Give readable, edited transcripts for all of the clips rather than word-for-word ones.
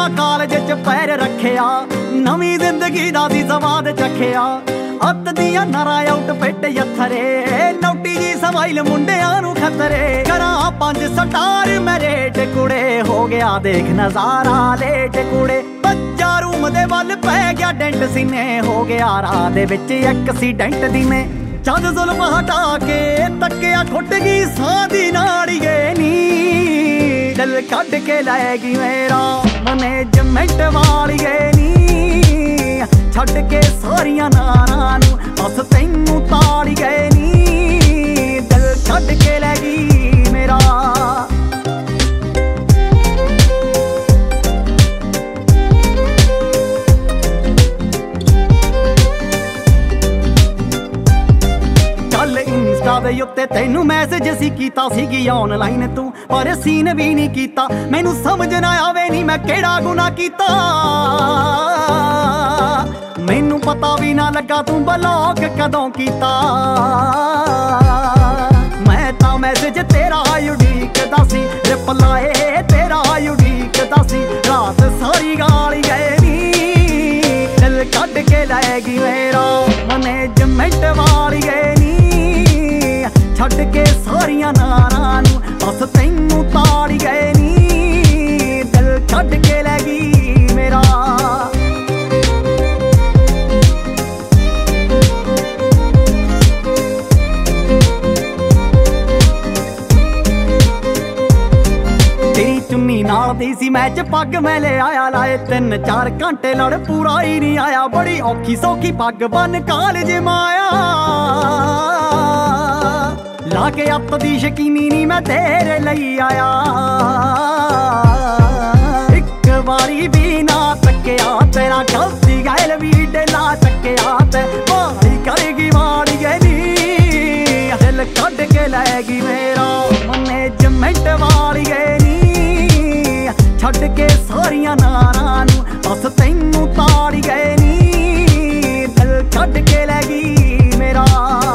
ਨਵਾਂ ਕਾਲਜ च पैर रखिया, नवीं जिंदगी दा सी स्वाद चखिया। अत दियां नरा आउटफिट यथरे, नौटी जी समाइल मुंडियां नूं खतरे। करा 5 स्टार मेरेट कुड़े, हो गया देख नजारा लेट कुड़े। बच्चा रूम दे वल पै गया डेंट सीने, हो गया राह दे विच एक्सीडेंट दिने। जद जुल्म हटा के तकिया खुट गई साह दी नाड़िए नी, दिल कढ के लैगी मेरा मैनेजमेंट वालिए नी। छड्ड के सारियां नारां नूं बस तैनूं ताड़िए नी, दिल कढ के लैगी मेरा। इंस्टा दे उत्ते तैनूं मैसेज सी कीता सीगी ऑनलाइन तू, पर सीन भी नहीं कीता। मैनूं समझ ना आवे नहीं मैं केड़ा गुनाह कीता। मैनूं पता भी ना लगा तू ब्लॉक कदों कीता। मैं तां मैसेज तेरा यूनिक दा सी, रिप्लाई तेरा यूनिक दा सी। रात सारी गाली गए नी, दिल कढ के लैगी मेरा मैनेजमेंट वाली गए नी। छड्ड के सारियां नारां नूं बस तैनूं ताड़िए नी, दिल कढ के लैगी मेरा। तेरी चुन्नी नाल दी सी मैच पग मैं ले आया, लाए 3-4 घंटे लड़ पूरा ही नहीं आया। बड़ी औखी सौखी पग बन कालज माया, लाके अत दी शकीनी नी मैं तेरे लई आया। एक बारी भी ना तकिया तेरा गलती गैल भी डेला चकिया, ते माड़ी करेगी माड़ी गैली, दिल कढ के लैगी मेरा मैनेजमेंट वाली गैली। छड्ड के सारियां नारां नूं बस तैनूं ताड़िए नी, दिल कढ के लैगी मेरा।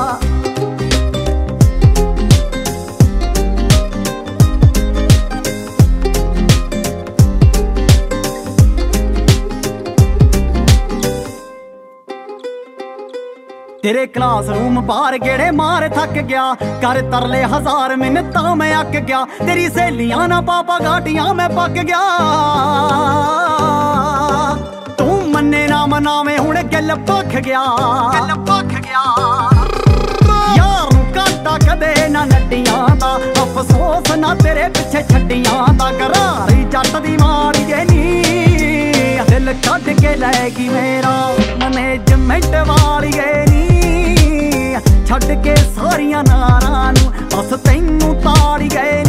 तेरे क्लासरूम बाहर गेड़े मार थक गया, कर तरले 1000 मिन्नतां मैं अक गया। तेरी सहेलियां ना पापा घाटियां मैं पक गया। तू मन्ने ना मनावे हुण गल भख गया, यार नूं घाटा कदे ना नड्डियां दा, अफसोस ना तेरे पिछे छड्डियां दा। घरारी जट दी माड़िए नी, दिल कढ के लैगी मेरा मैनेजमेंट वालिए नी। छड्ड के सारियां नारां नूं बस तैनूं ताड़िए